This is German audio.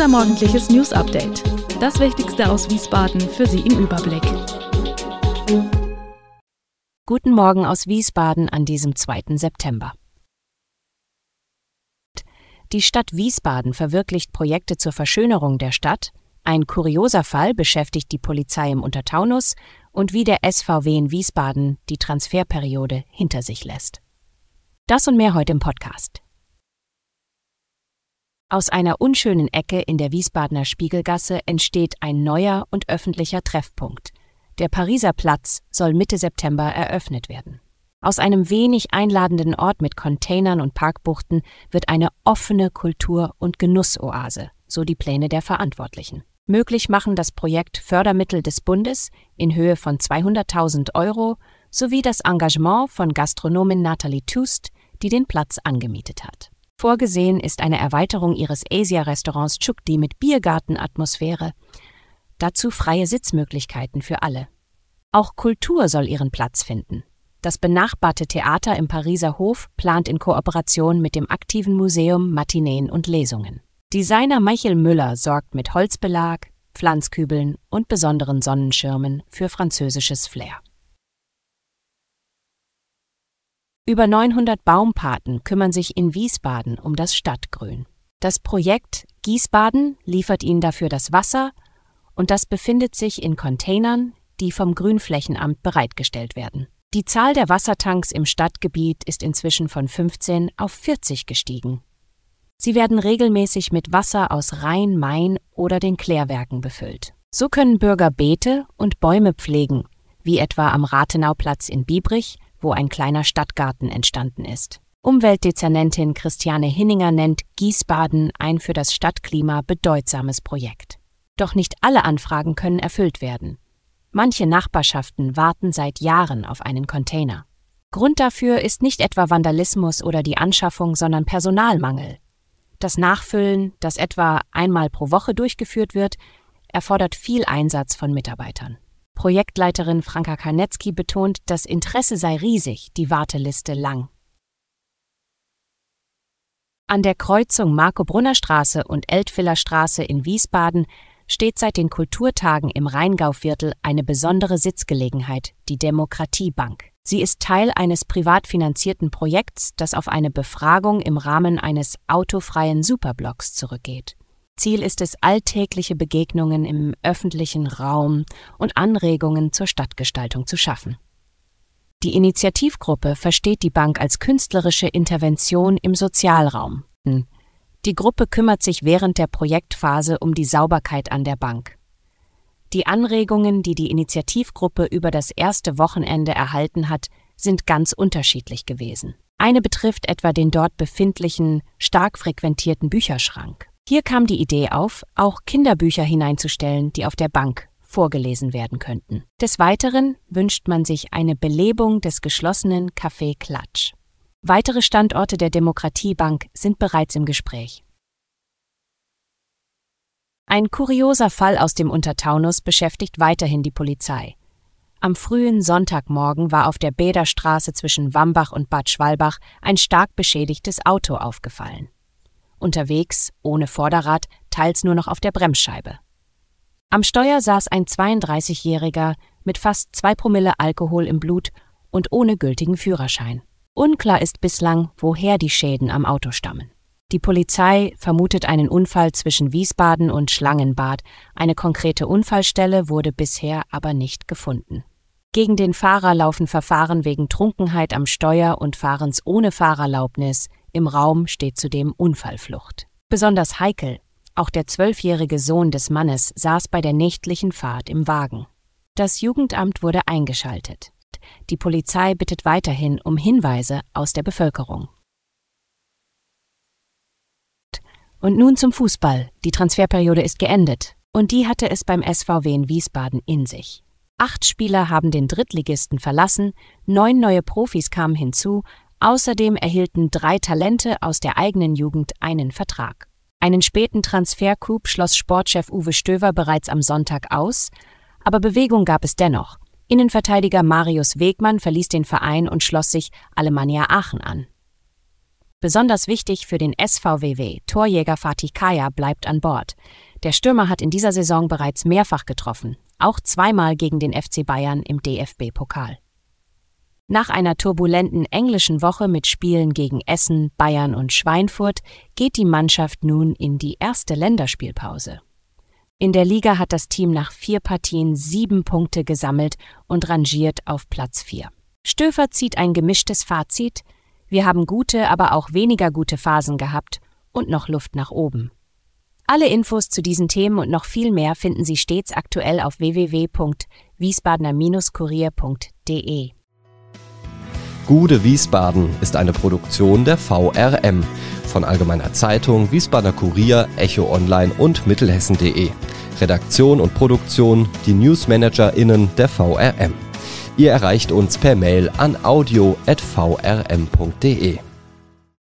Unser morgendliches News-Update. Das Wichtigste aus Wiesbaden für Sie im Überblick. Guten Morgen aus Wiesbaden an diesem 2. September. Die Stadt Wiesbaden verwirklicht Projekte zur Verschönerung der Stadt. Ein kurioser Fall beschäftigt die Polizei im Untertaunus und wie der SVW in Wiesbaden die Transferperiode hinter sich lässt. Das und mehr heute im Podcast. Aus einer unschönen Ecke in der Wiesbadener Spiegelgasse entsteht ein neuer und öffentlicher Treffpunkt. Der Pariser Platz soll Mitte September eröffnet werden. Aus einem wenig einladenden Ort mit Containern und Parkbuchten wird eine offene Kultur- und Genussoase, so die Pläne der Verantwortlichen. Möglich machen das Projekt Fördermittel des Bundes in Höhe von 200.000 € sowie das Engagement von Gastronomin Nathalie Tust, die den Platz angemietet hat. Vorgesehen ist eine Erweiterung ihres Asia-Restaurants Chukdi mit Biergartenatmosphäre. Dazu freie Sitzmöglichkeiten für alle. Auch Kultur soll ihren Platz finden. Das benachbarte Theater im Pariser Hof plant in Kooperation mit dem aktiven Museum Matineen und Lesungen. Designer Michael Müller sorgt mit Holzbelag, Pflanzkübeln und besonderen Sonnenschirmen für französisches Flair. Über 900 Baumpaten kümmern sich in Wiesbaden um das Stadtgrün. Das Projekt Gießbaden liefert ihnen dafür das Wasser und das befindet sich in Containern, die vom Grünflächenamt bereitgestellt werden. Die Zahl der Wassertanks im Stadtgebiet ist inzwischen von 15 auf 40 gestiegen. Sie werden regelmäßig mit Wasser aus Rhein, Main oder den Klärwerken befüllt. So können Bürger Beete und Bäume pflegen, wie etwa am Rathenauplatz in Biebrich, wo ein kleiner Stadtgarten entstanden ist. Umweltdezernentin Christiane Hinninger nennt Gießbaden ein für das Stadtklima bedeutsames Projekt. Doch nicht alle Anfragen können erfüllt werden. Manche Nachbarschaften warten seit Jahren auf einen Container. Grund dafür ist nicht etwa Vandalismus oder die Anschaffung, sondern Personalmangel. Das Nachfüllen, das etwa einmal pro Woche durchgeführt wird, erfordert viel Einsatz von Mitarbeitern. Projektleiterin Franka Karnetzky betont, das Interesse sei riesig, die Warteliste lang. An der Kreuzung Marco-Brunner-Straße und Eltviller-Straße in Wiesbaden steht seit den Kulturtagen im Rheingauviertel eine besondere Sitzgelegenheit, die Demokratiebank. Sie ist Teil eines privat finanzierten Projekts, das auf eine Befragung im Rahmen eines autofreien Superblocks zurückgeht. Ziel ist es, alltägliche Begegnungen im öffentlichen Raum und Anregungen zur Stadtgestaltung zu schaffen. Die Initiativgruppe versteht die Bank als künstlerische Intervention im Sozialraum. Die Gruppe kümmert sich während der Projektphase um die Sauberkeit an der Bank. Die Anregungen, die die Initiativgruppe über das erste Wochenende erhalten hat, sind ganz unterschiedlich gewesen. Eine betrifft etwa den dort befindlichen, stark frequentierten Bücherschrank. Hier kam die Idee auf, auch Kinderbücher hineinzustellen, die auf der Bank vorgelesen werden könnten. Des Weiteren wünscht man sich eine Belebung des geschlossenen Café Klatsch. Weitere Standorte der Demokratiebank sind bereits im Gespräch. Ein kurioser Fall aus dem Untertaunus beschäftigt weiterhin die Polizei. Am frühen Sonntagmorgen war auf der Bäderstraße zwischen Wambach und Bad Schwalbach ein stark beschädigtes Auto aufgefallen. Unterwegs, ohne Vorderrad, teils nur noch auf der Bremsscheibe. Am Steuer saß ein 32-Jähriger mit fast 2 Promille Alkohol im Blut und ohne gültigen Führerschein. Unklar ist bislang, woher die Schäden am Auto stammen. Die Polizei vermutet einen Unfall zwischen Wiesbaden und Schlangenbad. Eine konkrete Unfallstelle wurde bisher aber nicht gefunden. Gegen den Fahrer laufen Verfahren wegen Trunkenheit am Steuer und Fahrens ohne Fahrerlaubnis. Im Raum steht zudem Unfallflucht. Besonders heikel, auch der 12-jährige Sohn des Mannes saß bei der nächtlichen Fahrt im Wagen. Das Jugendamt wurde eingeschaltet. Die Polizei bittet weiterhin um Hinweise aus der Bevölkerung. Und nun zum Fußball. Die Transferperiode ist geendet. Und die hatte es beim SVW in Wiesbaden in sich. 8 Spieler haben den Drittligisten verlassen, 9 neue Profis kamen hinzu, außerdem erhielten 3 Talente aus der eigenen Jugend einen Vertrag. Einen späten Transfercoup schloss Sportchef Uwe Stöver bereits am Sonntag aus, aber Bewegung gab es dennoch. Innenverteidiger Marius Wegmann verließ den Verein und schloss sich Alemannia Aachen an. Besonders wichtig für den SVW, Torjäger Fatih Kaya bleibt an Bord. Der Stürmer hat in dieser Saison bereits mehrfach getroffen, auch zweimal gegen den FC Bayern im DFB-Pokal. Nach einer turbulenten englischen Woche mit Spielen gegen Essen, Bayern und Schweinfurt geht die Mannschaft nun in die erste Länderspielpause. In der Liga hat das Team nach 4 Partien 7 Punkte gesammelt und rangiert auf Platz 4. Stöfer zieht ein gemischtes Fazit: Wir haben gute, aber auch weniger gute Phasen gehabt und noch Luft nach oben. Alle Infos zu diesen Themen und noch viel mehr finden Sie stets aktuell auf www.wiesbadener-kurier.de. Gude Wiesbaden ist eine Produktion der VRM von Allgemeiner Zeitung, Wiesbadener Kurier, Echo Online und Mittelhessen.de. Redaktion und Produktion die NewsmanagerInnen der VRM. Ihr erreicht uns per Mail an audio@vrm.de.